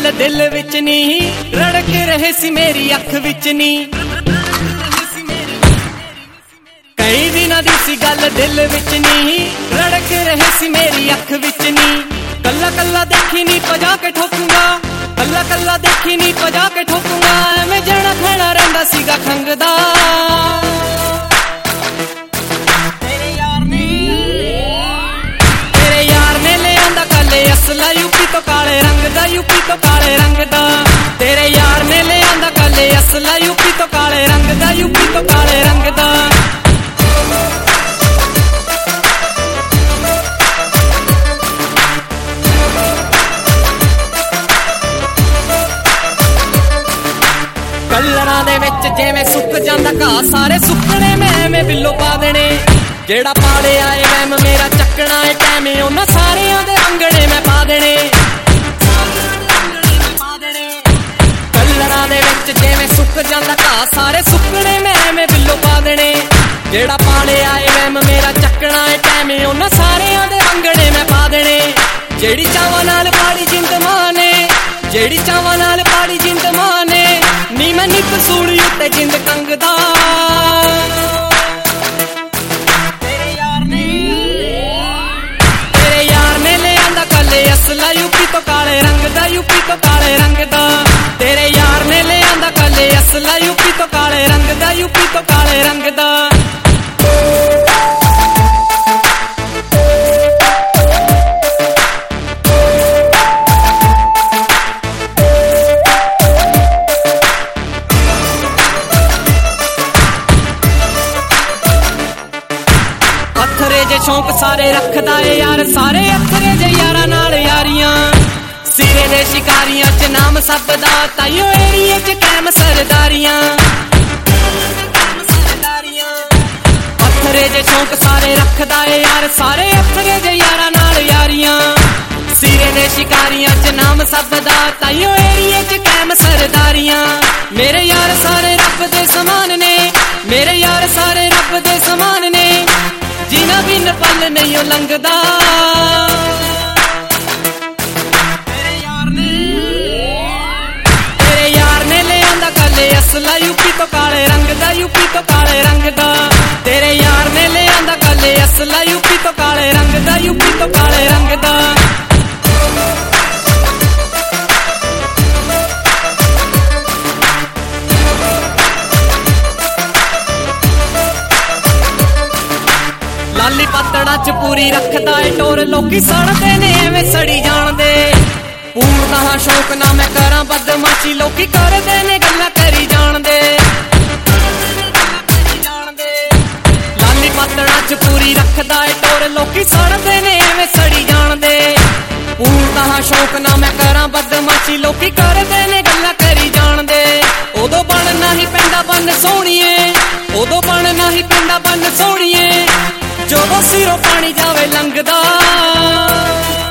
गल दिल विच नी, रड़क रहे सी मेरी अख विच नी। कई दिनां दी सी गल दिल विच नी, रड़क रहे सी मेरी अख विच नी। कल्ला कल्ला देखी नी पजा के ठोकूंगा, कल्ला कल्ला देखी नी पजा के ठोकूंगा। मैं जाना खाना रहिंदा सीगा खंगदा। असला यूपी तो काले रंग दा, यूपी तो काले रंग दा। तेरे यार ने ले आंदा काले असला यूपी तो काले रंग दा, यूपी तो काले रंग दा। कलरां दे विच जिवें सुक जांदा घाह, सारे सुकने मैं बिल्लो पा देने। जेड़ा पाले आए वैम मेरा चकना है टैम, उन्हां सारियां दे अंगड़े मैं पा देने। कलरां दे विच जिवें सुक जांदा घाह, सारे सुकने मैं बिल्लो पा देने। जेड़ा पाले आए वैम मेरा चकना है टैम, उन्हां सारियां दे अंगड़े मैं पा देने। जेड़ी चावां नाल पाड़ी जिंद मां ने, जेड़ी चावां नाल पाड़ी जिंद मां ने, नी मैं नित सूली उत्ते जिंद कंगदा। असला यूपी तो काले रंग दा, यूपी तो काले रंग दा। तेरे यार ने ले आंदा काले असला यूपी तो काले रंग दा, यूपी तो काले रंग दा। अथरे जे शौक सारे रखदा है यार, सारे अथरे जे यारा नाल यारियां। सिरे दे शिकारियां च नाम सब दा, ताइयो एरिए च कैम सरदारियां। अथरे जे शौक सारे रखदा है यार, सारे अथरे जे यारा नाल यारियां। सिरे दे शिकारियां च नाम सब दा, ताइयो एरिए च कैम सरदारियां। मेरे यार सारे रब दे समान ने, मेरे यार सारे रब दे समान ने। जिना बिन पल नहीं लंघदा। तेरे यार ने ले आंदा काले असला यूपी तो काले रंग दा, यूपी तो काले रंग दा। तेरे यार ने ले आंदा काले असला यूपी तो काले रंग दा, यूपी तो काले रंग दा। लाली पातड़ा च पूरी रखदा है टोर, लोकी सड़दे ने एवें सड़ी जाणदे। पूरदा हां शौक ना मैं करां बदमाशी, लोकी करदे ने गल्लां करी जाणदे। लाली पातड़ा च पूरी रखदा है टोर, लोकी सड़दे ने एवें सड़ी जाणदे। पूरदा हां शौक ना मैं करां बदमाशी, लोकी करदे ने गल्लां करी जाणदे। उदों बनना ही पैंदा बन सोहणीए, उदों बनना ही पैंदा बन सोहणीए, जो सिरों पानी जावे लंघदा।